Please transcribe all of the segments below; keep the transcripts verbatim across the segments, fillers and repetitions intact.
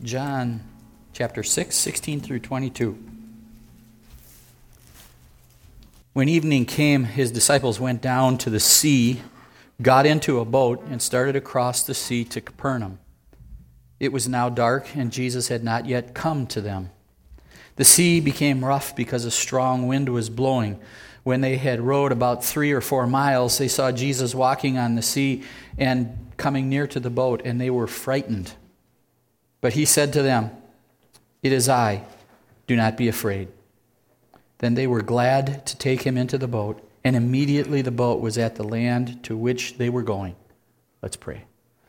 John chapter six, sixteen through twenty-two. When evening came, his disciples went down to the sea, got into a boat, and started across the sea to Capernaum. It was now dark, and Jesus had not yet come to them. The sea became rough because a strong wind was blowing. When they had rowed about three or four miles, they saw Jesus walking on the sea and coming near to the boat, and they were frightened. But he said to them, "It is I, do not be afraid." Then they were glad to take him into the boat, and immediately the boat was at the land to which they were going. Let's pray.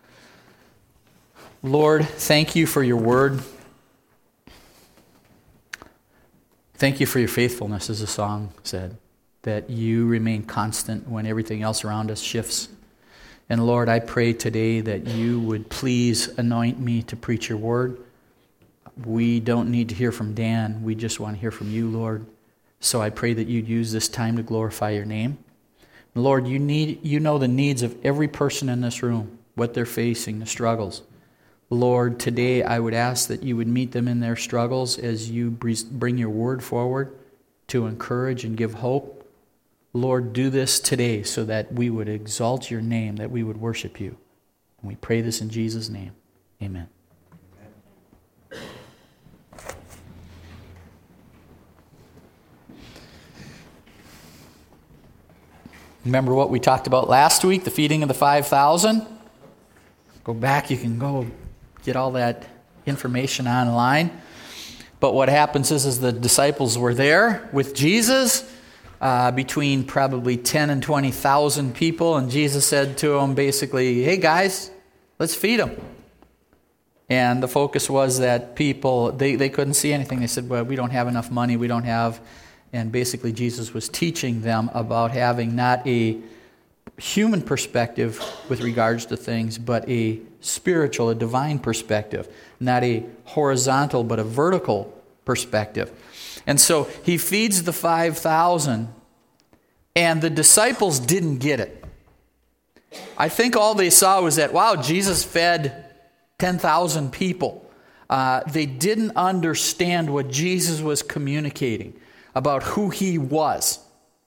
Lord, thank you for your word. Thank you for your faithfulness, as the song said, that you remain constant when everything else around us shifts. And Lord, I pray today that you would please anoint me to preach your word. We don't need to hear from Dan. We just want to hear from you, Lord. So I pray that you'd use this time to glorify your name. Lord, you need you know the needs of every person in this room, what they're facing, the struggles. Lord, today I would ask that you would meet them in their struggles as you bring your word forward to encourage and give hope. Lord, do this today so that we would exalt your name, that we would worship you. And we pray this in Jesus' name. Amen. Remember what we talked about last week, the feeding of the five thousand? Go back, you can go get all that information online. But what happens is, is the disciples were there with Jesus, uh, between probably ten and twenty thousand people, and Jesus said to them basically, "Hey guys, let's feed them." And the focus was that people, they, they couldn't see anything. They said, "Well, we don't have enough money, we don't have..." And basically Jesus was teaching them about having not a human perspective with regards to things, but a spiritual, a divine perspective. Not a horizontal, but a vertical perspective. And so he feeds the five thousand, and the disciples didn't get it. I think all they saw was that, wow, Jesus fed ten thousand people. Uh, they didn't understand what Jesus was communicating about who he was.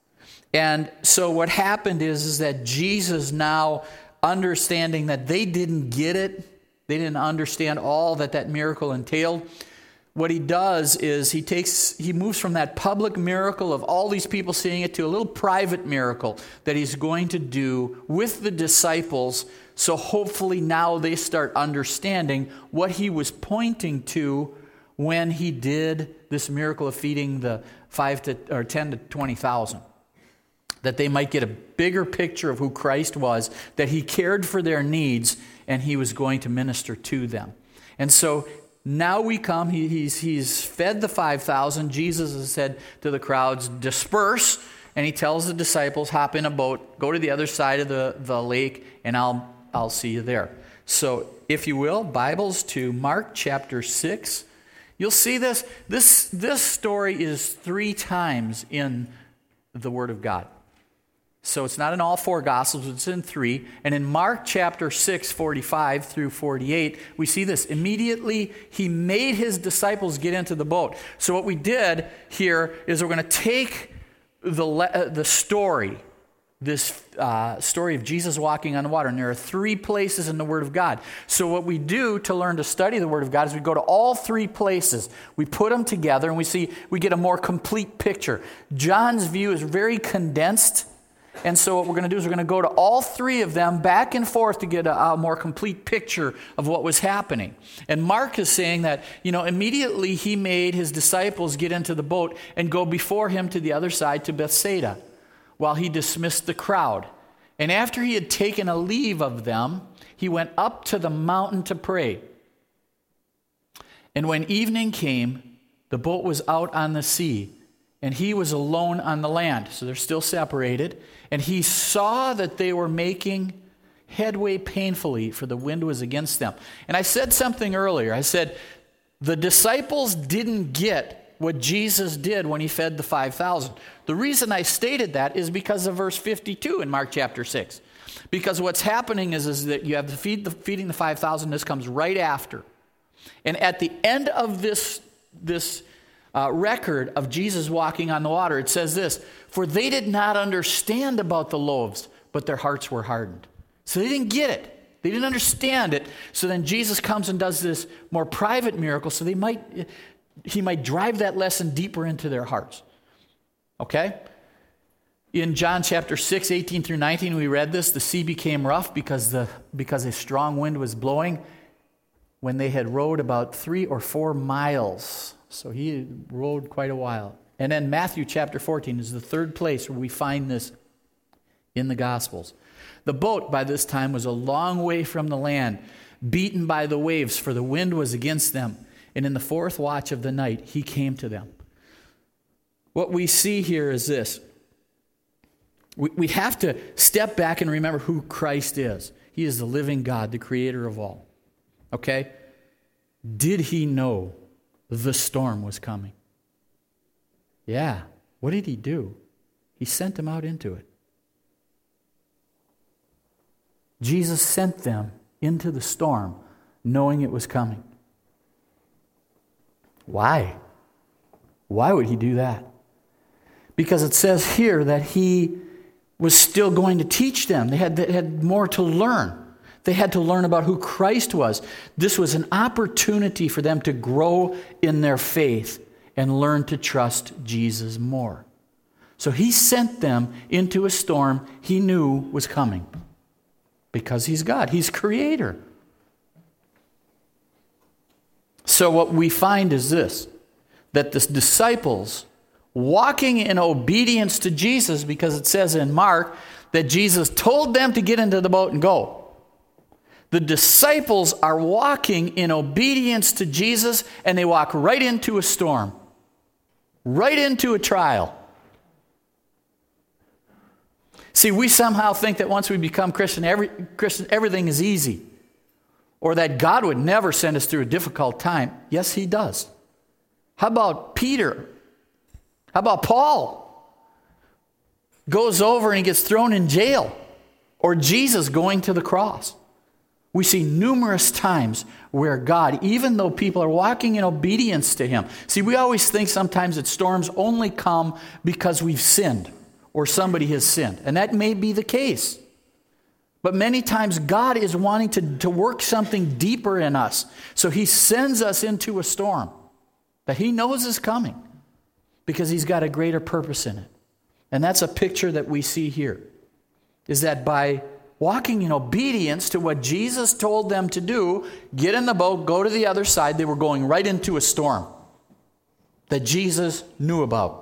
And so what happened is, is that Jesus, now understanding that they didn't get it, they didn't understand all that that miracle entailed, what he does is he takes, he moves from that public miracle of all these people seeing it to a little private miracle that he's going to do with the disciples. So hopefully now they start understanding what he was pointing to when he did this miracle of feeding the five to or ten to twenty thousand. That they might get a bigger picture of who Christ was, that he cared for their needs, and he was going to minister to them. And so now we come, he, he's, he's fed the five thousand. Jesus has said to the crowds, disperse, and he tells the disciples, hop in a boat, go to the other side of the, the lake, and I'll, I'll see you there. So if you will, Bibles to Mark chapter six. You'll see this. This, this story is three times in the Word of God. So it's not in all four Gospels, it's in three. And in Mark chapter six, forty-five through forty-eight, we see this. Immediately, he made his disciples get into the boat. So what we did here is we're going to take the, uh, the story, this uh, story of Jesus walking on the water. And there are three places in the Word of God. So what we do to learn to study the Word of God is we go to all three places. We put them together and we see, we get a more complete picture. John's view is very condensed. And so what we're going to do is we're going to go to all three of them back and forth to get a, a more complete picture of what was happening. And Mark is saying that, you know, immediately he made his disciples get into the boat and go before him to the other side to Bethsaida, while he dismissed the crowd. And after he had taken a leave of them, he went up to the mountain to pray. And when evening came, the boat was out on the sea, and he was alone on the land. So they're still separated. And he saw that they were making headway painfully, for the wind was against them. And I said something earlier. I said, the disciples didn't get what Jesus did when he fed the five thousand. The reason I stated that is because of verse fifty-two in Mark chapter six. Because what's happening is, is that you have the, feed, the feeding the five thousand. This comes right after. And at the end of this, this uh, record of Jesus walking on the water, it says this, for they did not understand about the loaves, but their hearts were hardened. So they didn't get it. They didn't understand it. So then Jesus comes and does this more private miracle so they might, he might drive that lesson deeper into their hearts. Okay? In John chapter six, eighteen through nineteen, we read this. The sea became rough because, the, because a strong wind was blowing when they had rowed about three or four miles. So he rowed quite a while. And then Matthew chapter fourteen is the third place where we find this in the Gospels. The boat by this time was a long way from the land, beaten by the waves, for the wind was against them. And in the fourth watch of the night, he came to them. What we see here is this. We, we have to step back and remember who Christ is. He is the living God, the creator of all. Okay? Did he know the storm was coming? Yeah. What did he do? He sent them out into it. Jesus sent them into the storm knowing it was coming. Why? Why would he do that? Because it says here that he was still going to teach them. They had, they had more to learn. They had to learn about who Christ was. This was an opportunity for them to grow in their faith and learn to trust Jesus more. So he sent them into a storm he knew was coming. Because he's God. He's creator. So what we find is this, that the disciples walking in obedience to Jesus, because it says in Mark that Jesus told them to get into the boat and go. The disciples are walking in obedience to Jesus, and they walk right into a storm, right into a trial. See, we somehow think that once we become Christian, every, Christian, everything is easy. Or that God would never send us through a difficult time. Yes, he does. How about Peter? How about Paul? Goes over and he gets thrown in jail. Or Jesus going to the cross. We see numerous times where God, even though people are walking in obedience to him. See, we always think sometimes that storms only come because we've sinned. Or somebody has sinned. And that may be the case. But many times God is wanting to, to work something deeper in us. So he sends us into a storm that he knows is coming. Because he's got a greater purpose in it. And that's a picture that we see here. Is that by walking in obedience to what Jesus told them to do, get in the boat, go to the other side, they were going right into a storm that Jesus knew about.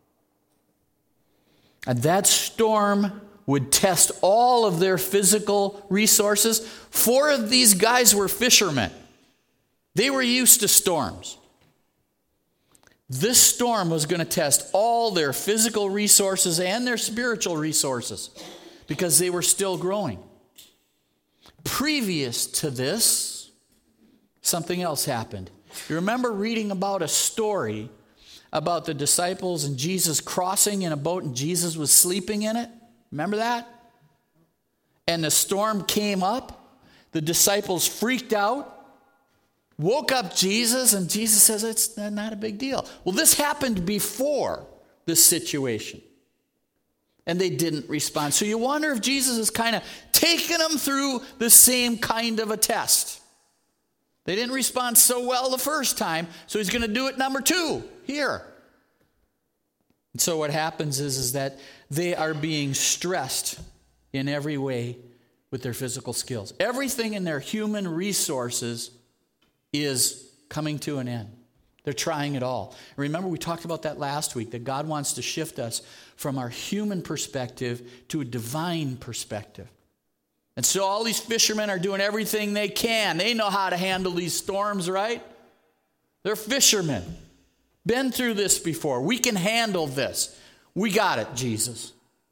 And that storm would test all of their physical resources. Four of these guys were fishermen. They were used to storms. This storm was going to test all their physical resources and their spiritual resources because they were still growing. Previous to this, something else happened. You remember reading about a story about the disciples and Jesus crossing in a boat and Jesus was sleeping in it? Remember that? And the storm came up. The disciples freaked out. Woke up Jesus, and Jesus says, it's not a big deal. Well, this happened before this situation. And they didn't respond. So you wonder if Jesus is kind of taking them through the same kind of a test. They didn't respond so well the first time, so he's going to do it number two here. And so what happens is, is that they are being stressed in every way with their physical skills. Everything in their human resources is coming to an end. They're trying it all. Remember, we talked about that last week, that God wants to shift us from our human perspective to a divine perspective. And so all these fishermen are doing everything they can. They know how to handle these storms, right? They're fishermen. Been through this before. We can handle this. We got it, Jesus.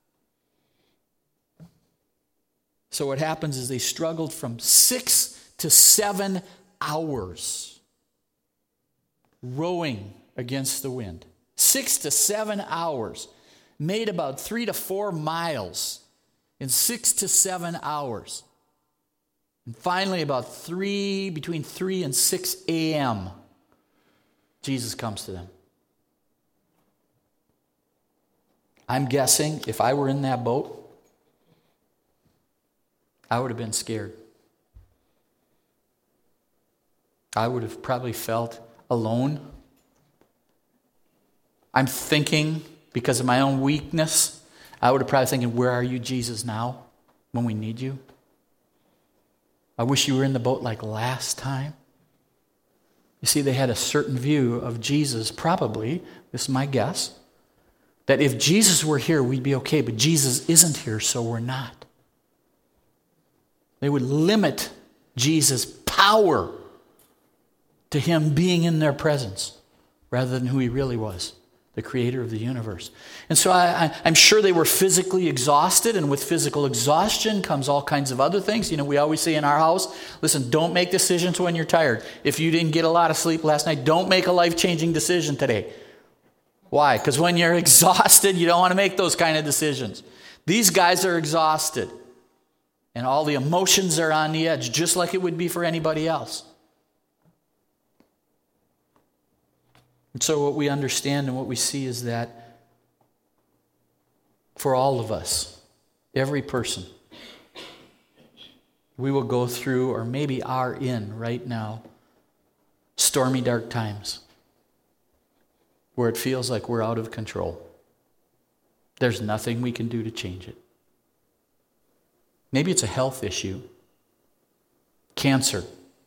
So what happens is they struggled from six to seven hours rowing against the wind. Six to seven hours. Made about three to four miles in six to seven hours. And finally, about three, between three and six a.m., Jesus comes to them. I'm guessing if I were in that boat, I would have been scared. I would have probably felt alone. I'm thinking, because of my own weakness, I would have probably thinking, where are you, Jesus, now when we need you? I wish you were in the boat like last time. You see, they had a certain view of Jesus, probably, this is my guess, that if Jesus were here, we'd be okay, but Jesus isn't here, so we're not. They would limit Jesus' power to him being in their presence rather than who he really was, the creator of the universe. And so I, I, I'm sure they were physically exhausted, and with physical exhaustion comes all kinds of other things. You know, we always say in our house, listen, don't make decisions when you're tired. If you didn't get a lot of sleep last night, don't make a life-changing decision today. Why? Because when you're exhausted, you don't want to make those kind of decisions. These guys are exhausted, and all the emotions are on the edge, just like it would be for anybody else. And so what we understand and what we see is that for all of us, every person, we will go through, or maybe are in right now, stormy, dark times where it feels like we're out of control. There's nothing we can do to change it. Maybe it's a health issue, cancer.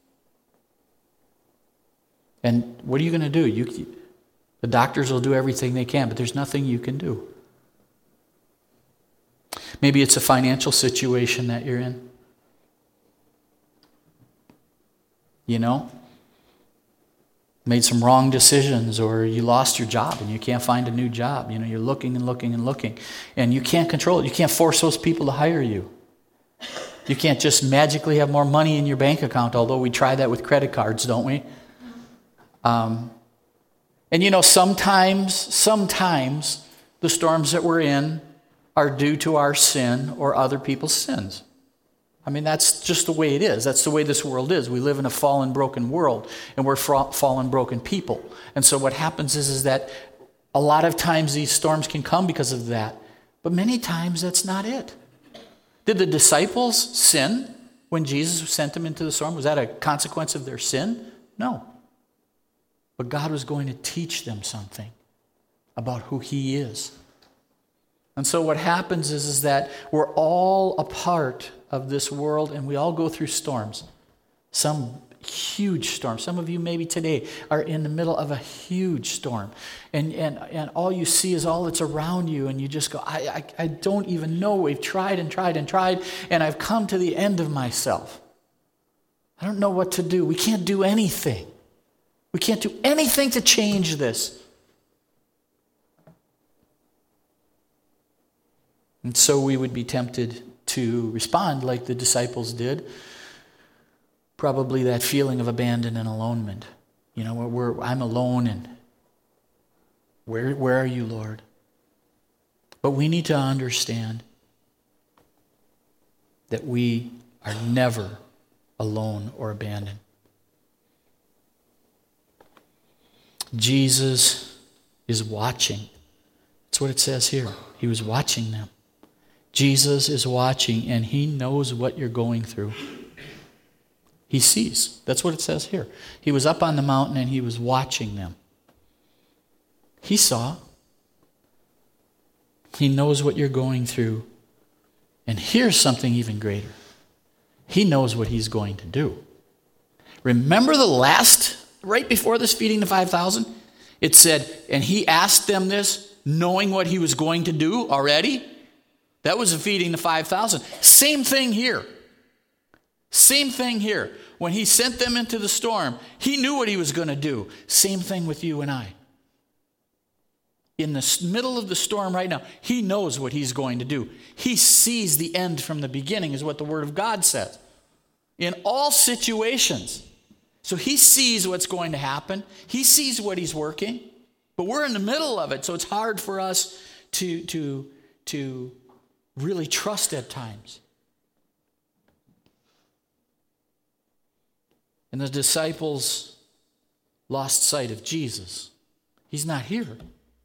And what are you going to do? You, the doctors will do everything they can, but there's nothing you can do. Maybe it's a financial situation that you're in. You know? Made some wrong decisions, or you lost your job and you can't find a new job. You know, you're looking and looking and looking, and you can't control it. You can't force those people to hire you. You can't just magically have more money in your bank account, although we try that with credit cards, don't we? Um, and you know, sometimes, sometimes the storms that we're in are due to our sin or other people's sins. I mean, that's just the way it is. That's the way this world is. We live in a fallen, broken world, and we're fra- fallen, broken people. And so what happens is, is that a lot of times these storms can come because of that, but many times that's not it. Did the disciples sin when Jesus sent them into the storm? Was that a consequence of their sin? No. But God was going to teach them something about who he is. And so what happens is, is that we're all a part of this world, and we all go through storms. Some huge storm. Some of you maybe today are in the middle of a huge storm. And and, and all you see is all that's around you, and you just go, I, I, I don't even know. We've tried and tried and tried, and I've come to the end of myself. I don't know what to do. We can't do anything. We can't do anything to change this. And so we would be tempted to respond like the disciples did. Probably that feeling of abandon and alonement. You know, where we're, I'm alone, and where, where are you, Lord? But we need to understand that we are never alone or abandoned. Jesus is watching. That's what it says here. He was watching them. Jesus is watching, and he knows what you're going through. He sees. That's what it says here. He was up on the mountain, and he was watching them. He saw. He knows what you're going through. And here's something even greater. He knows what he's going to do. Remember the last, right before this feeding the five thousand? It said, and he asked them this, knowing what he was going to do already. That was a feeding the five thousand. Same thing here. Same thing here. When he sent them into the storm, he knew what he was going to do. Same thing with you and I. In the middle of the storm right now, he knows what he's going to do. He sees the end from the beginning, is what the Word of God says. In all situations. So he sees what's going to happen. He sees what he's working. But we're in the middle of it, so it's hard for us to, to, to really trust at times. And the disciples lost sight of Jesus. He's not here.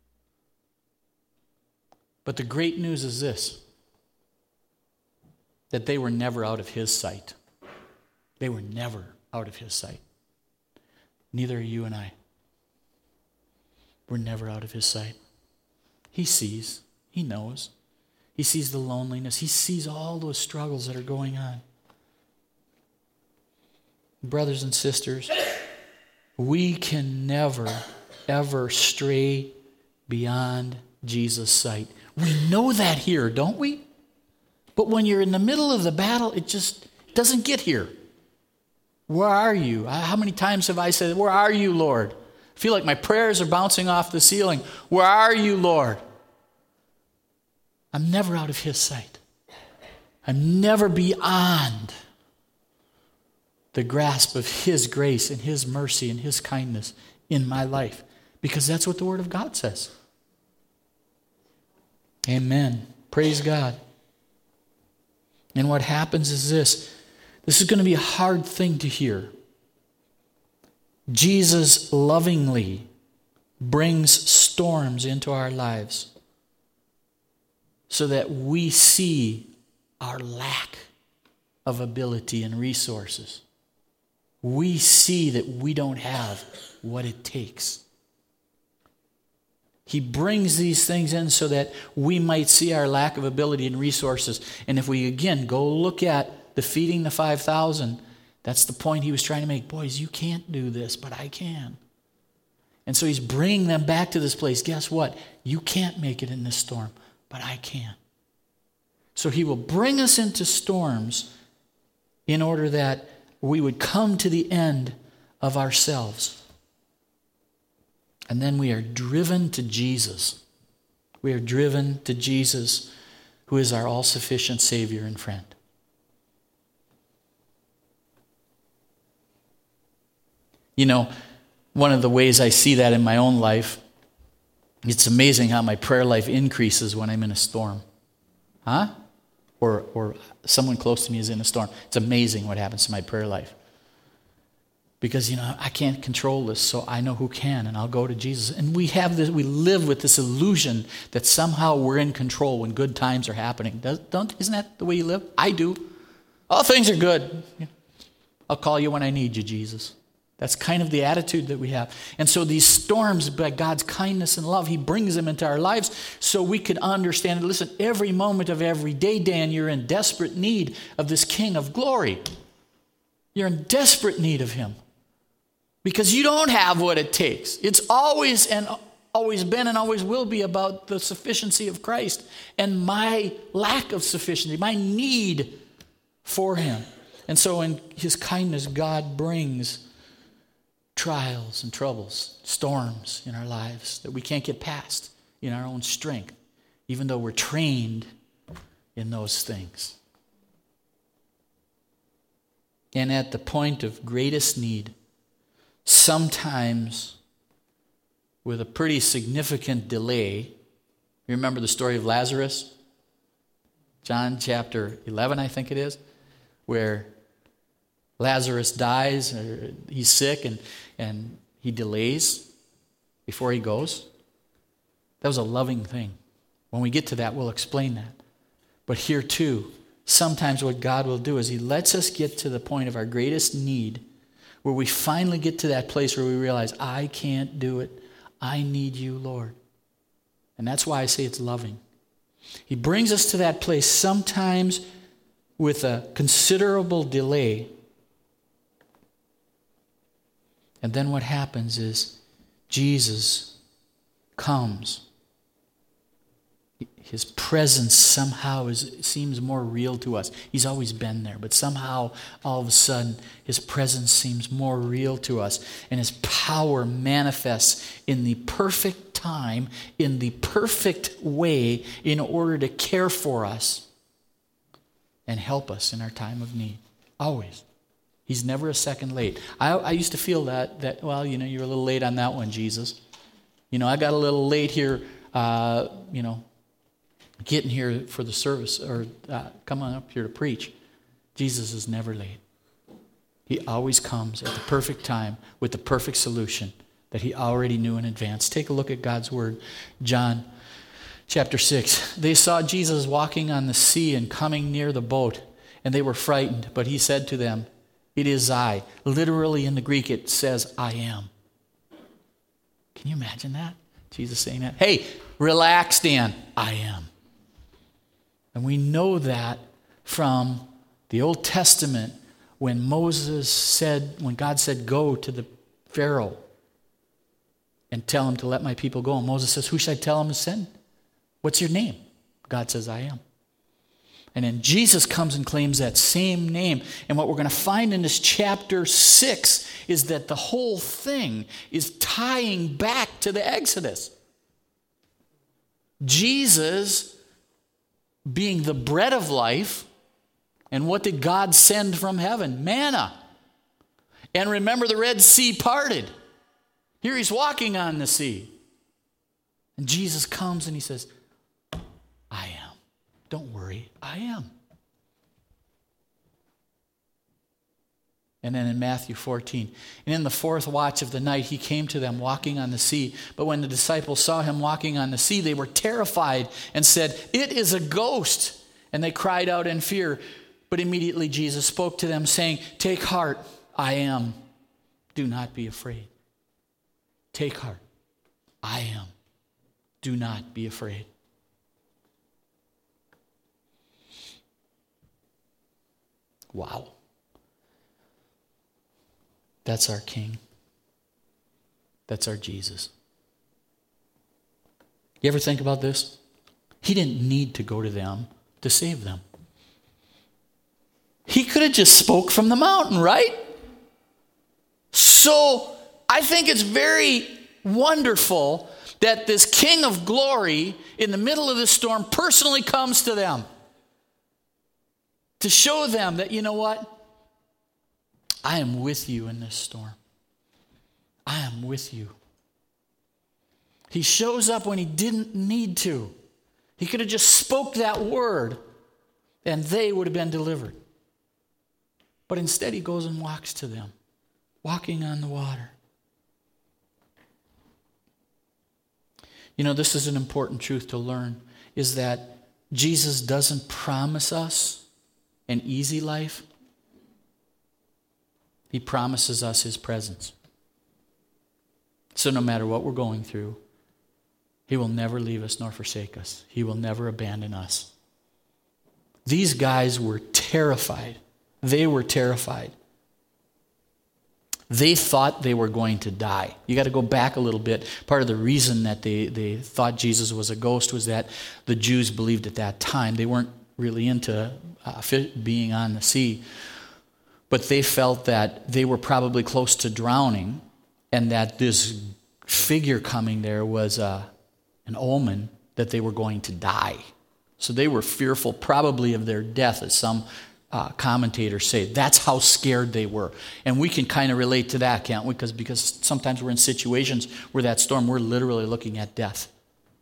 But the great news is this, that they were never out of his sight. They were never out of his sight. Neither are you and I. We're never out of his sight. He sees. He knows. He sees the loneliness. He sees all those struggles that are going on. Brothers and sisters, we can never, ever stray beyond Jesus' sight. We know that here, don't we? But when you're in the middle of the battle, it just doesn't get here. Where are you? How many times have I said, where are you, Lord? I feel like my prayers are bouncing off the ceiling. Where are you, Lord? I'm never out of his sight. I'm never beyond the grasp of his grace and his mercy and his kindness in my life. Because that's what the Word of God says. Amen. Praise God. And what happens is this. This is going to be a hard thing to hear. Jesus lovingly brings storms into our lives so that we see our lack of ability and resources. We see that we don't have what it takes. He brings these things in so that we might see our lack of ability and resources. And if we, again, go look at the feeding the five thousand, that's the point he was trying to make. Boys, you can't do this, but I can. And so he's bringing them back to this place. Guess what? You can't make it in this storm, but I can. So he will bring us into storms in order that we would come to the end of ourselves. And then we are driven to Jesus. We are driven to Jesus, who is our all-sufficient Savior and friend. You know, one of the ways I see that in my own life, it's amazing how my prayer life increases when I'm in a storm. Huh? Or, or someone close to me is in a storm. It's amazing what happens to my prayer life. Because, you know, I can't control this, so I know who can, and I'll go to Jesus. And we have this, we live with this illusion that somehow we're in control when good times are happening. Does, don't, isn't that the way you live? I do. All things are good. I'll call you when I need you, Jesus. That's kind of the attitude that we have. And so these storms, by God's kindness and love, he brings them into our lives so we could understand. Listen, every moment of every day, Dan, you're in desperate need of this King of glory. You're in desperate need of him. Because you don't have what it takes. It's always and always been and always will be about the sufficiency of Christ and my lack of sufficiency, my need for him. And so in his kindness, God brings trials and troubles, storms in our lives that we can't get past in our own strength, even though we're trained in those things. And at the point of greatest need, sometimes with a pretty significant delay. You remember the story of Lazarus? John chapter eleven, I think it is, where Lazarus dies, or he's sick, and, and he delays before he goes. That was a loving thing. When we get to that, we'll explain that. But here too, sometimes what God will do is he lets us get to the point of our greatest need, where we finally get to that place where we realize, I can't do it. I need you, Lord. And that's why I say it's loving. He brings us to that place sometimes with a considerable delay. And then what happens is Jesus comes. His presence somehow is, seems more real to us. He's always been there, but somehow, all of a sudden, his presence seems more real to us. And his power manifests in the perfect time, in the perfect way, in order to care for us and help us in our time of need. Always. He's never a second late. I, I used to feel that, that, well, you know, you're a little late on that one, Jesus. You know, I got a little late here, uh, you know, getting here for the service or uh, coming up here to preach. Jesus is never late. He always comes at the perfect time with the perfect solution that he already knew in advance. Take a look at God's word. John chapter six. They saw Jesus walking on the sea and coming near the boat, and they were frightened. But he said to them, "It is I." Literally in the Greek it says, "I am." Can you imagine that? Jesus saying that. "Hey, relax, Dan. I am." And we know that from the Old Testament when Moses said, when God said, "Go to the Pharaoh and tell him to let my people go." And Moses says, "Who should I tell him to send? What's your name?" God says, "I am." And then Jesus comes and claims that same name. And what we're going to find in this chapter six is that the whole thing is tying back to the Exodus. Jesus being the bread of life, and what did God send from heaven? Manna. And remember, the Red Sea parted. Here he's walking on the sea. And Jesus comes and he says, "I am. Don't worry, I am." And then in Matthew fourteen, "And in the fourth watch of the night he came to them walking on the sea. But when the disciples saw him walking on the sea, they were terrified and said, 'It is a ghost.' And they cried out in fear. But immediately Jesus spoke to them, saying, 'Take heart, I am. Do not be afraid.'" Take heart, I am. Do not be afraid. Wow. That's our King. That's our Jesus. You ever think about this? He didn't need to go to them to save them. He could have just spoke from the mountain, right? So I think it's very wonderful that this King of glory in the middle of the storm personally comes to them to show them that, you know what? I am with you in this storm. I am with you. He shows up when he didn't need to. He could have just spoke that word and they would have been delivered. But instead he goes and walks to them, walking on the water. You know, this is an important truth to learn, is that Jesus doesn't promise us an easy life. He promises us his presence. So no matter what we're going through, he will never leave us nor forsake us. He will never abandon us. These guys were terrified. They were terrified. They thought they were going to die. You got to go back a little bit. Part of the reason that they, they thought Jesus was a ghost was that the Jews believed at that time. They weren't really into uh, being on the sea. But they felt that they were probably close to drowning and that this figure coming there was uh, an omen that they were going to die. So they were fearful probably of their death, as some uh, commentators say. That's how scared they were. And we can kind of relate to that, can't we? Because, because sometimes we're in situations where that storm, we're literally looking at death.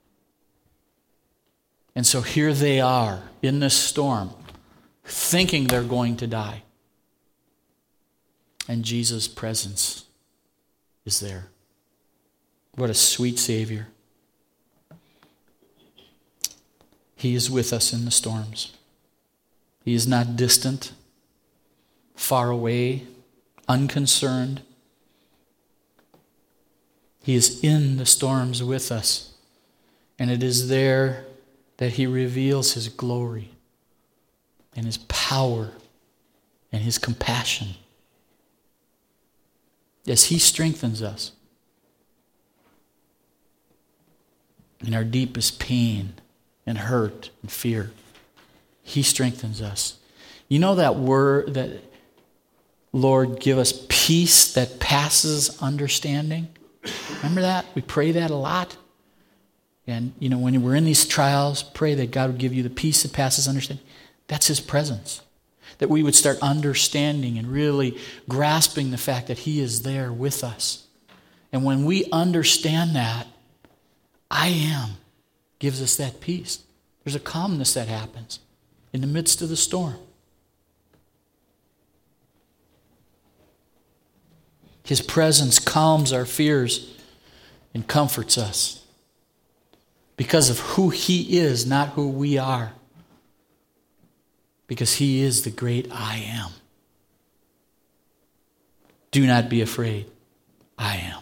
And so here they are in this storm, thinking they're going to die. And Jesus' presence is there. What a sweet Savior. He is with us in the storms. He is not distant, far away, unconcerned. He is in the storms with us. And it is there that he reveals his glory and his power and his compassion as he strengthens us in our deepest pain and hurt and fear. He strengthens us. You know that word that, Lord, give us peace that passes understanding? Remember that? We pray that a lot. And, you know, when we're in these trials, pray that God would give you the peace that passes understanding. That's his presence. That we would start understanding and really grasping the fact that he is there with us. And when we understand that, I am gives us that peace. There's a calmness that happens in the midst of the storm. His presence calms our fears and comforts us because of who He is, not who we are. Because He is the great I am. Do not be afraid. I am.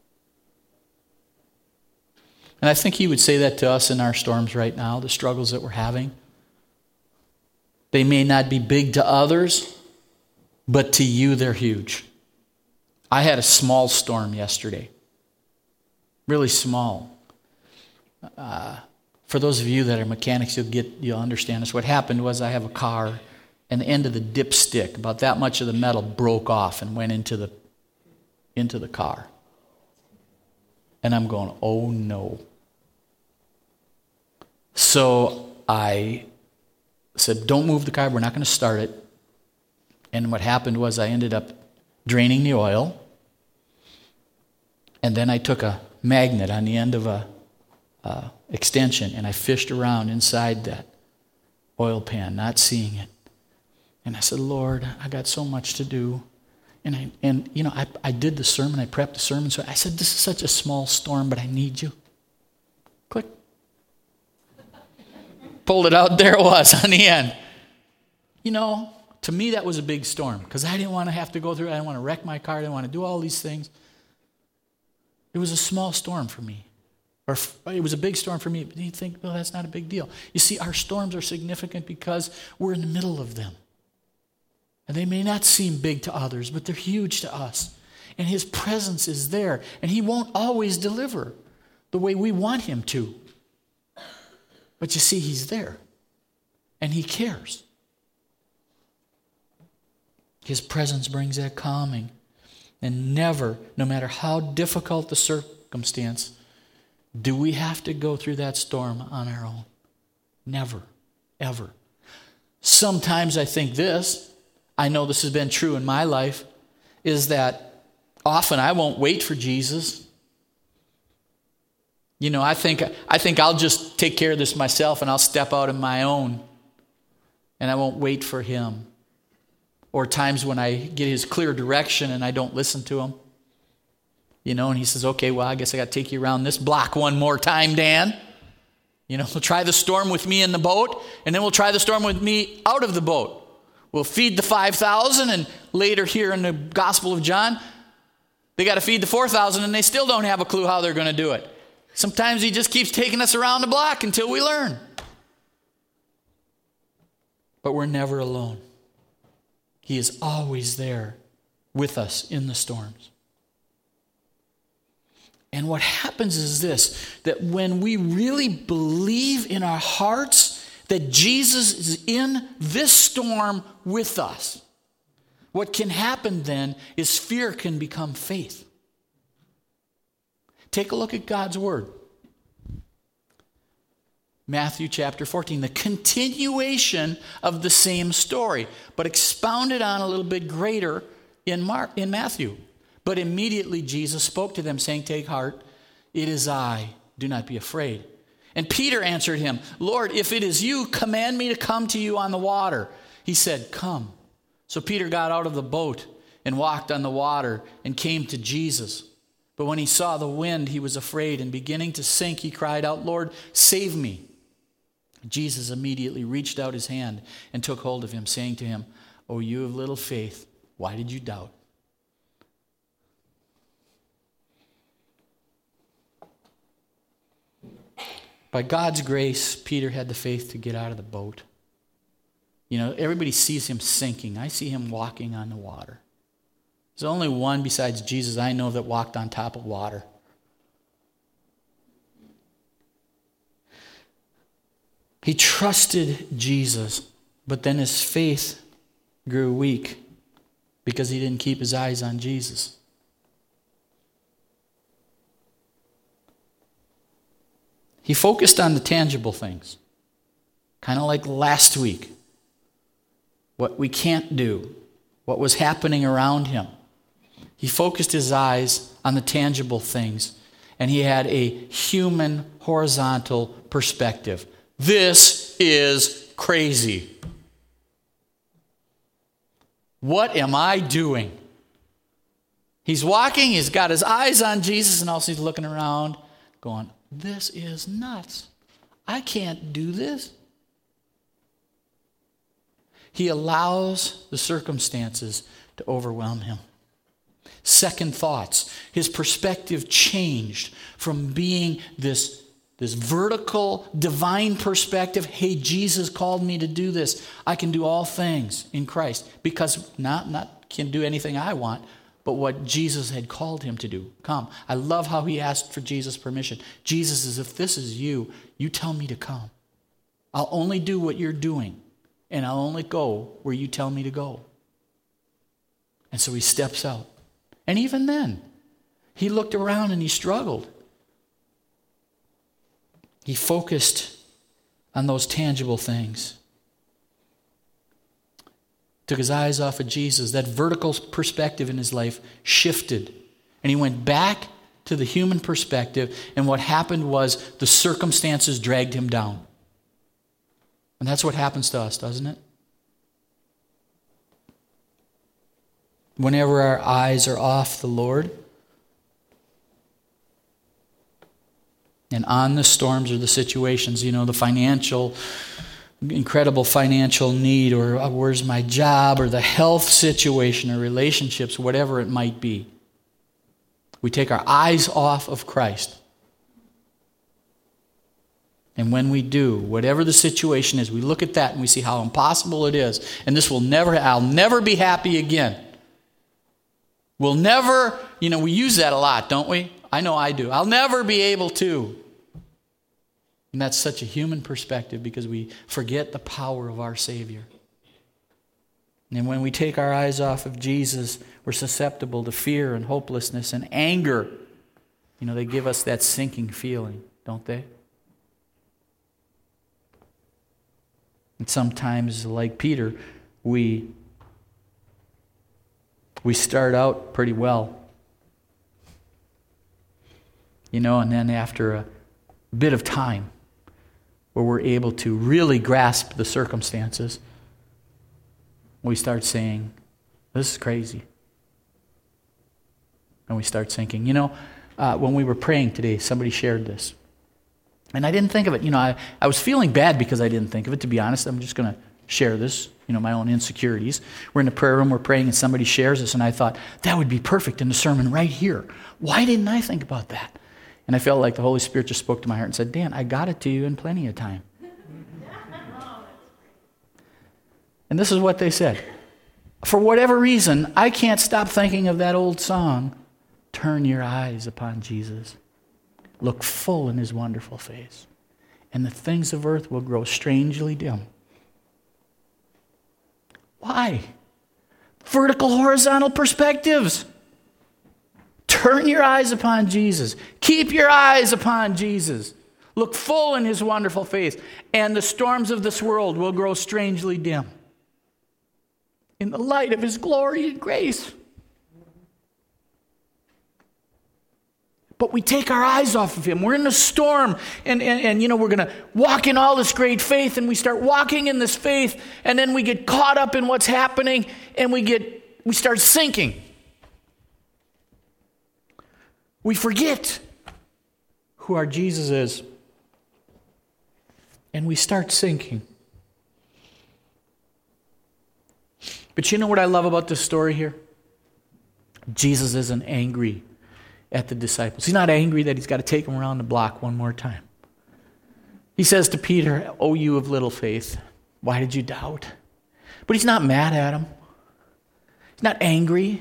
And I think He would say that to us in our storms right now, the struggles that we're having. They may not be big to others, but to you they're huge. I had a small storm yesterday. Really small. Uh, for those of you that are mechanics, you'll get, you'll understand this. What happened was I have a car, and the end of the dipstick, about that much of the metal, broke off and went into the into the car. And I'm going, oh no. So I said, don't move the car. We're not going to start it. And what happened was I ended up draining the oil. And then I took a magnet on the end of a uh, extension, and I fished around inside that oil pan, not seeing it. And I said, Lord, I got so much to do. And, I, and you know, I, I did the sermon. I prepped the sermon. So I said, this is such a small storm, but I need you. Click. Pulled it out. There it was on the end. You know, to me, that was a big storm because I didn't want to have to go through it. I didn't want to wreck my car. I didn't want to do all these things. It was a small storm for me. Or it was a big storm for me. But you think, well, that's not a big deal. You see, our storms are significant because we're in the middle of them. And they may not seem big to others, but they're huge to us. And His presence is there. And He won't always deliver the way we want Him to. But you see, He's there. And He cares. His presence brings that calming. And never, no matter how difficult the circumstance, do we have to go through that storm on our own. Never, ever. Sometimes I think this, I know this has been true in my life, is that often I won't wait for Jesus. You know, I think I think I'll just take care of this myself and I'll step out on my own and I won't wait for Him. Or times when I get His clear direction and I don't listen to Him. You know, and He says, okay, well, I guess I got to take you around this block one more time, Dan. You know, we'll try the storm with me in the boat, and then we'll try the storm with me out of the boat. We'll feed the five thousand, and later here in the Gospel of John, they got to feed the four thousand, and they still don't have a clue how they're going to do it. Sometimes He just keeps taking us around the block until we learn. But we're never alone. He is always there with us in the storms. And what happens is this, that when we really believe in our hearts that Jesus is in this storm with us, what can happen then is fear can become faith. Take a look at God's Word. Matthew chapter fourteen, the continuation of the same story, but expounded on a little bit greater in Mark, in Matthew. But immediately Jesus spoke to them, saying, take heart, it is I, do not be afraid. And Peter answered him, Lord, if it is you, command me to come to you on the water. He said, come. So Peter got out of the boat and walked on the water and came to Jesus. But when he saw the wind, he was afraid, and beginning to sink, he cried out, Lord, save me. Jesus immediately reached out his hand and took hold of him, saying to him, O you of little faith, why did you doubt? By God's grace, Peter had the faith to get out of the boat. You know, everybody sees him sinking. I see him walking on the water. There's only one besides Jesus I know that walked on top of water. He trusted Jesus, but then his faith grew weak because he didn't keep his eyes on Jesus. He focused on the tangible things, kind of like last week. What we can't do, what was happening around him. He focused his eyes on the tangible things, and he had a human, horizontal perspective. This is crazy. What am I doing? He's walking, he's got his eyes on Jesus, and also he's looking around going, this is nuts. I can't do this. He allows the circumstances to overwhelm him. Second thoughts. His perspective changed from being this, this vertical, divine perspective. Hey, Jesus called me to do this. I can do all things in Christ. Because not, not can do anything I want, but what Jesus had called him to do. Come. I love how he asked for Jesus' permission. Jesus says, if this is you, you tell me to come. I'll only do what you're doing. And I'll only go where you tell me to go. And so he steps out. And even then, he looked around and he struggled. He focused on those tangible things. Took his eyes off of Jesus. That vertical perspective in his life shifted. And he went back to the human perspective. And what happened was the circumstances dragged him down. And that's what happens to us, doesn't it? Whenever our eyes are off the Lord and on the storms or the situations, you know, the financial, incredible financial need, or uh, where's my job, or the health situation, or relationships, whatever it might be. We take our eyes off of Christ. And when we do, whatever the situation is, we look at that and we see how impossible it is. And this will never, I'll never be happy again. We'll never, you know, we use that a lot, don't we? I know I do. I'll never be able to. And that's such a human perspective because we forget the power of our Savior. And when we take our eyes off of Jesus, we're susceptible to fear and hopelessness and anger. You know, they give us that sinking feeling, don't they? And sometimes, like Peter, we, we start out pretty well. You know, and then after a bit of time where we're able to really grasp the circumstances, we start saying, this is crazy. And we start thinking, you know, uh, when we were praying today, somebody shared this. And I didn't think of it. You know, I, I was feeling bad because I didn't think of it, to be honest. I'm just going to share this, you know, my own insecurities. We're in the prayer room, we're praying, and somebody shares this, and I thought, that would be perfect in the sermon right here. Why didn't I think about that? And I felt like the Holy Spirit just spoke to my heart and said, Dan, I got it to you in plenty of time. And this is what they said. For whatever reason, I can't stop thinking of that old song, Turn Your Eyes Upon Jesus. Look full in his wonderful face, and the things of earth will grow strangely dim. Why? Vertical, horizontal perspectives. Turn your eyes upon Jesus. Keep your eyes upon Jesus. Look full in his wonderful face, and the storms of this world will grow strangely dim in the light of his glory and grace. But we take our eyes off of him. We're in a storm, and, and, and you know, we're going to walk in all this great faith, and we start walking in this faith, and then we get caught up in what's happening, and we get we start sinking. We forget who our Jesus is, and we start sinking. But you know what I love about this story here? Jesus isn't angry at the disciples. He's not angry that he's got to take them around the block one more time. He says to Peter, "O you of little faith, why did you doubt?" But he's not mad at him. He's not angry.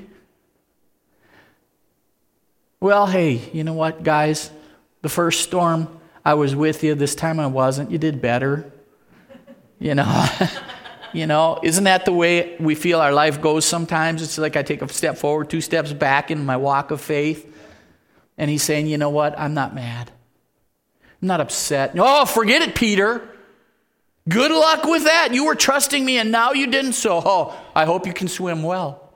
Well, hey, you know what, guys? The first storm, I was with you. This time I wasn't. You did better. You know, you know, isn't that the way we feel our life goes sometimes? It's like I take a step forward, two steps back in my walk of faith. And he's saying, you know what? I'm not mad. I'm not upset. Oh, forget it, Peter. Good luck with that. You were trusting me and now you didn't, so oh, I hope you can swim well.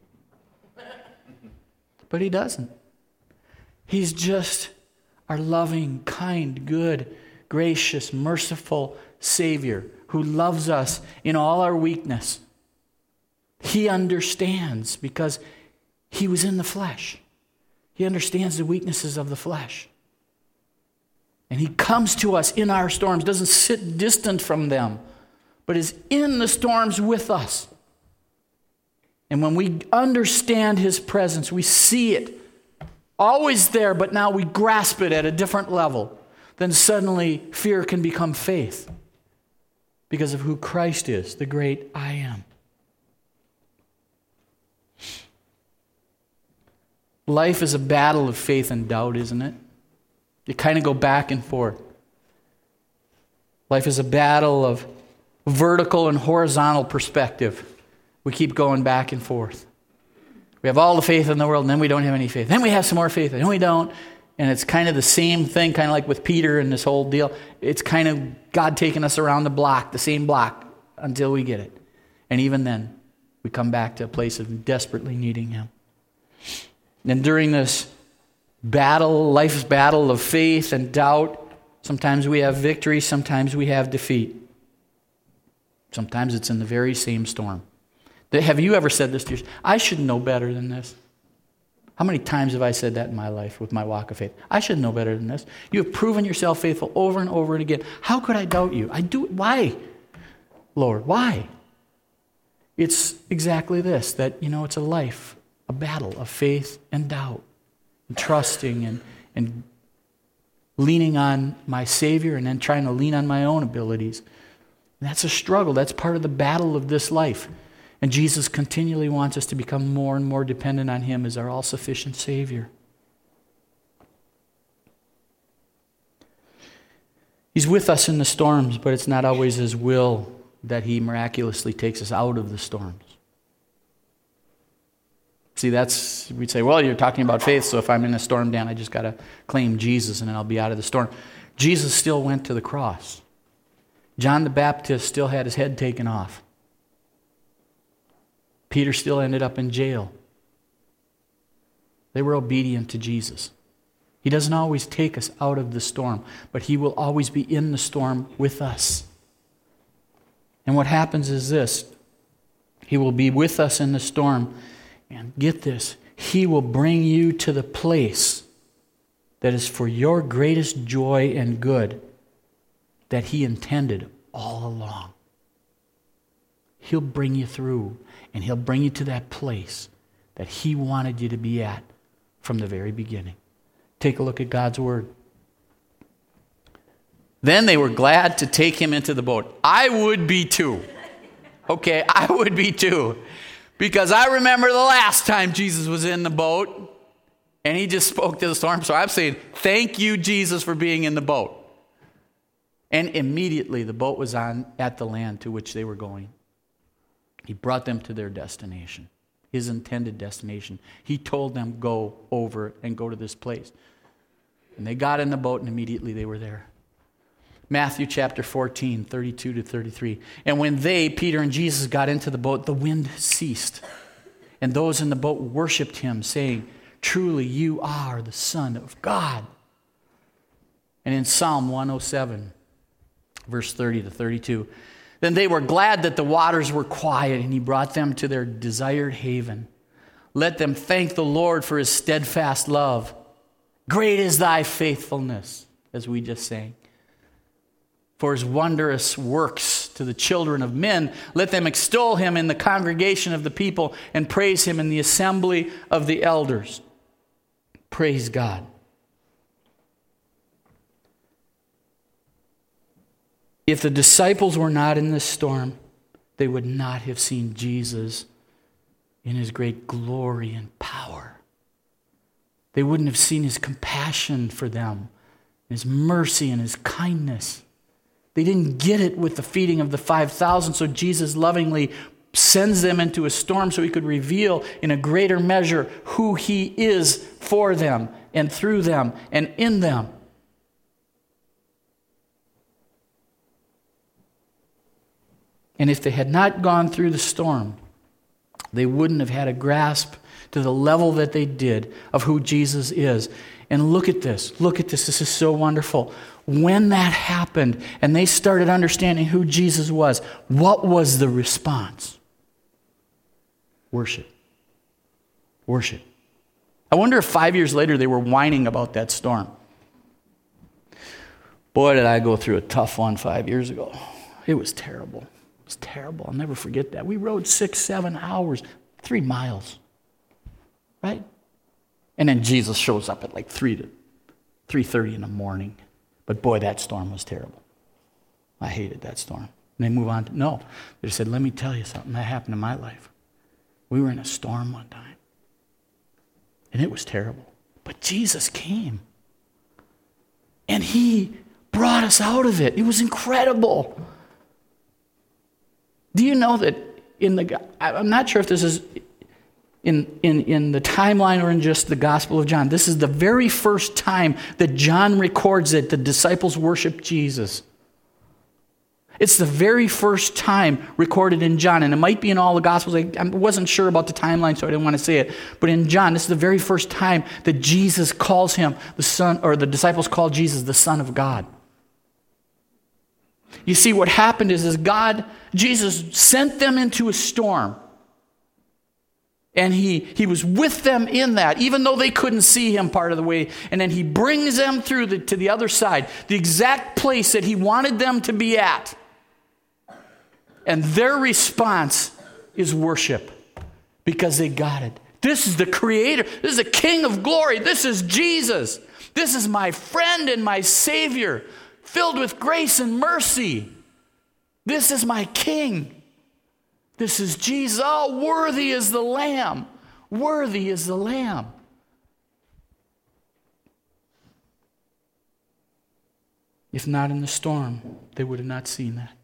But he doesn't. He's just our loving, kind, good, gracious, merciful Savior who loves us in all our weakness. He understands because He was in the flesh. He understands the weaknesses of the flesh. And he comes to us in our storms, doesn't sit distant from them, but is in the storms with us. And when we understand his presence, we see it always there, but now we grasp it at a different level. Then suddenly fear can become faith because of who Christ is, the great I am. Life is a battle of faith and doubt, isn't it? You kind of go back and forth. Life is a battle of vertical and horizontal perspective. We keep going back and forth. We have all the faith in the world, and then we don't have any faith. Then we have some more faith, and then we don't. And it's kind of the same thing, kind of like with Peter and this whole deal. It's kind of God taking us around the block, the same block, until we get it. And even then, we come back to a place of desperately needing him. And during this battle, life's battle of faith and doubt, sometimes we have victory, sometimes we have defeat. Sometimes it's in the very same storm. Have you ever said this to yourself? I should know better than this. How many times have I said that in my life with my walk of faith? I should know better than this. You have proven yourself faithful over and over and again. How could I doubt you? I do. Why? Lord, why? It's exactly this, that, you know, it's a life, a battle of faith and doubt, and trusting and, and leaning on my Savior and then trying to lean on my own abilities. And that's a struggle. That's part of the battle of this life. And Jesus continually wants us to become more and more dependent on him as our all-sufficient Savior. He's with us in the storms, but it's not always his will that he miraculously takes us out of the storms. See, that's, we'd say, well, you're talking about faith, so if I'm in a storm, Dan, I just got to claim Jesus and then I'll be out of the storm. Jesus still went to the cross. John the Baptist still had his head taken off. Peter still ended up in jail. They were obedient to Jesus. He doesn't always take us out of the storm, but he will always be in the storm with us. And what happens is this. He will be with us in the storm. And get this, he will bring you to the place that is for your greatest joy and good that he intended all along. He'll bring you through, and he'll bring you to that place that he wanted you to be at from the very beginning. Take a look at God's word. Then they were glad to take him into the boat. I would be too. Okay, I would be too. Because I remember the last time Jesus was in the boat, and he just spoke to the storm. So I'm saying, thank you, Jesus, for being in the boat. And immediately the boat was on at the land to which they were going. He brought them to their destination, his intended destination. He told them, go over and go to this place. And they got in the boat, and immediately they were there. Matthew chapter fourteen, thirty-two to thirty-three. And when they, Peter and Jesus, got into the boat, the wind ceased. And those in the boat worshiped him, saying, truly you are the Son of God. And in Psalm one oh seven, verse thirty to thirty-two, then they were glad that the waters were quiet, and he brought them to their desired haven. Let them thank the Lord for his steadfast love. Great is thy faithfulness, as we just sang. For his wondrous works to the children of men. Let them extol him in the congregation of the people and praise him in the assembly of the elders. Praise God. If the disciples were not in this storm, they would not have seen Jesus in his great glory and power. They wouldn't have seen his compassion for them, his mercy and his kindness. They didn't get it with the feeding of the five thousand, so Jesus lovingly sends them into a storm so he could reveal in a greater measure who he is for them and through them and in them. And if they had not gone through the storm, they wouldn't have had a grasp to the level that they did of who Jesus is. And look at this. Look at this. This is so wonderful. When that happened and they started understanding who Jesus was, what was the response? Worship. Worship. I wonder if five years later they were whining about that storm. Boy, did I go through a tough one five years ago. It was terrible. It was terrible. I'll never forget that. We rode six, seven hours, three miles. Right? And then Jesus shows up at like three to three thirty in the morning. But boy, that storm was terrible. I hated that storm. And they move on to, no. They said, let me tell you something that happened in my life. We were in a storm one time. And it was terrible. But Jesus came. And he brought us out of it. It was incredible. Do you know that in the, I'm not sure if this is in, in, in the timeline or in just the Gospel of John, this is the very first time that John records that the disciples worshiped Jesus. It's the very first time recorded in John, and it might be in all the Gospels. I, I wasn't sure about the timeline, so I didn't want to say it. But in John, this is the very first time that Jesus calls him the Son, or the disciples call Jesus the Son of God. You see, what happened is, is God, Jesus sent them into a storm. And he, he was with them in that, even though they couldn't see him part of the way. And then he brings them through the, to the other side, the exact place that he wanted them to be at. And their response is worship, because they got it. This is the Creator. This is the King of glory. This is Jesus. This is my friend and my Savior, filled with grace and mercy. This is my King. This is Jesus. Oh, worthy is the Lamb. Worthy is the Lamb. If not in the storm, they would have not seen that.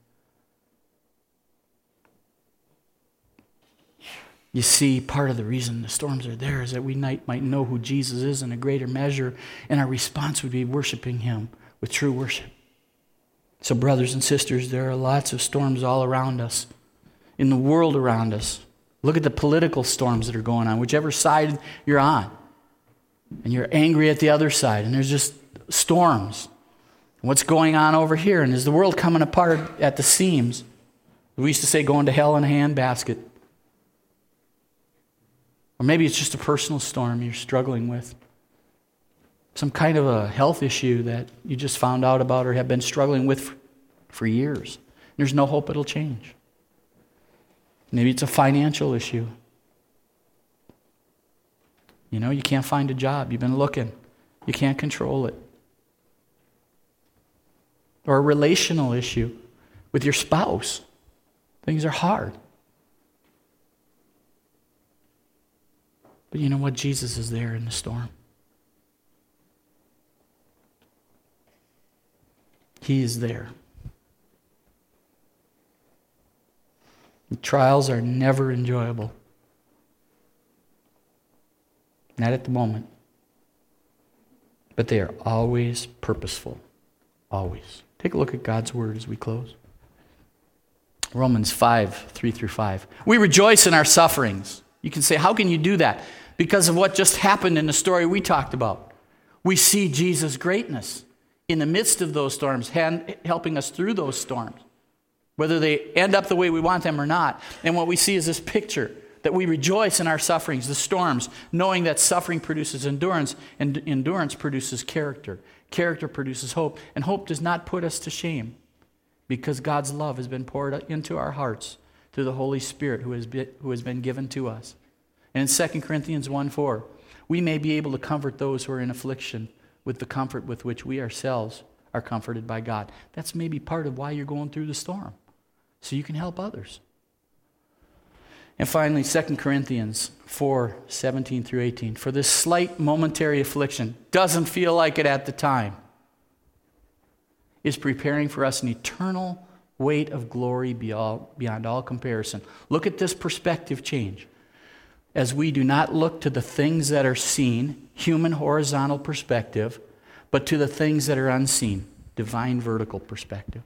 You see, part of the reason the storms are there is that we might, might know who Jesus is in a greater measure, and our response would be worshiping him with true worship. So brothers and sisters, there are lots of storms all around us, in the world around us. Look at the political storms that are going on, whichever side you're on. And you're angry at the other side, and there's just storms. What's going on over here? And is the world coming apart at the seams? We used to say going to hell in a handbasket. Or maybe it's just a personal storm you're struggling with. Some kind of a health issue that you just found out about or have been struggling with for years. There's no hope it'll change. Maybe it's a financial issue. You know, you can't find a job. You've been looking. You can't control it. Or a relational issue with your spouse. Things are hard. But you know what? Jesus is there in the storm. He is there. The trials are never enjoyable. Not at the moment. But they are always purposeful. Always. Take a look at God's word as we close. Romans five, three through five. We rejoice in our sufferings. You can say, how can you do that? Because of what just happened in the story we talked about. We see Jesus' greatness in the midst of those storms, hand, helping us through those storms, whether they end up the way we want them or not. And what we see is this picture, that we rejoice in our sufferings, the storms, knowing that suffering produces endurance, and endurance produces character. Character produces hope, and hope does not put us to shame, because God's love has been poured into our hearts through the Holy Spirit who has been, who has been given to us. And in Second Corinthians one four, we may be able to comfort those who are in affliction with the comfort with which we ourselves are comforted by God. That's maybe part of why you're going through the storm, so you can help others. And finally, Second Corinthians four seventeen through eighteen. For this slight momentary affliction doesn't feel like it at the time, is preparing for us an eternal weight of glory beyond all comparison. Look at this perspective change. As we do not look to the things that are seen, human horizontal perspective, but to the things that are unseen, divine vertical perspective.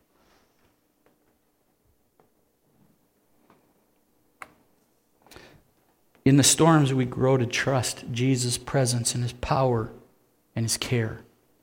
In the storms, we grow to trust Jesus' presence and his power and his care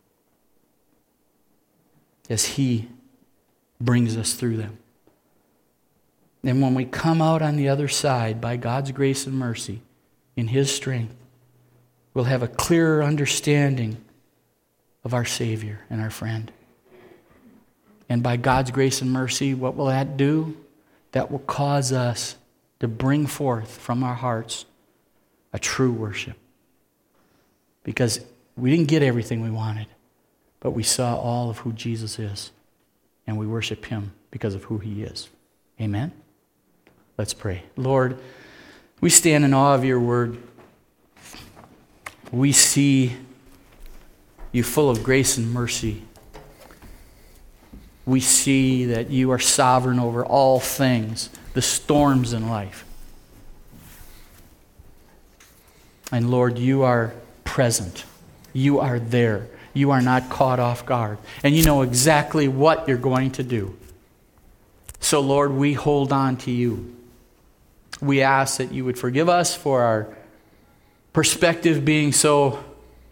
as he brings us through them. And when we come out on the other side by God's grace and mercy in His strength, we'll have a clearer understanding of our Savior and our friend. And by God's grace and mercy, what will that do? That will cause us to bring forth from our hearts a true worship. Because we didn't get everything we wanted, but we saw all of who Jesus is. And we worship Him because of who He is. Amen? Let's pray. Lord, we stand in awe of your word. We see you full of grace and mercy. We see that you are sovereign over all things, the storms in life. And Lord, you are present. You are there. You are not caught off guard. And you know exactly what you're going to do. So Lord, we hold on to you. We ask that you would forgive us for our perspective being so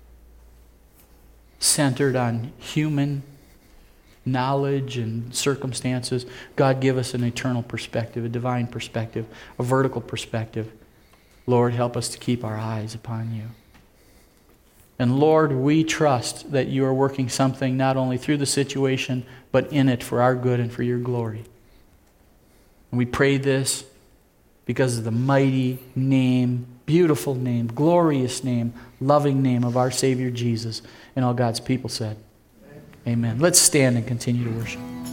centered on human knowledge and circumstances. God, give us an eternal perspective, a divine perspective, a vertical perspective. Lord, help us to keep our eyes upon you. And Lord, we trust that you are working something not only through the situation, but in it for our good and for your glory. And we pray this because of the mighty name, beautiful name, glorious name, loving name of our Savior Jesus. And all God's people said, amen. Let's stand and continue to worship.